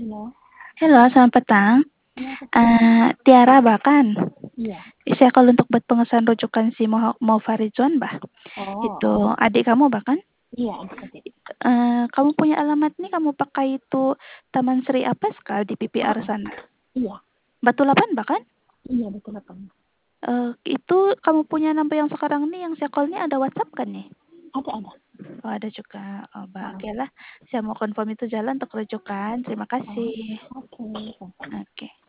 Halo, Halo, selamat petang. iya betul. Tiara Bah kan? Iya. Saya kalau untuk buat pengesahan rujukan si Mo Farizon Bah. Oh, Itu adik kamu Bah kan? iya adik-adik. Kamu punya alamat nih kamu pakai itu Taman Sri Apeska di PPR Oh, sana. iya, Batu Lapan Bah kan? iya betul apa? Itu kamu punya nomor yang sekarang nih yang saya call nih ada WhatsApp kan nih? Ada. Oh, ada juga. Oh, Bah, Oh, oke lah. Saya mau confirm itu jalan untuk rujukan. Terima oh, kasih. oke. Oke.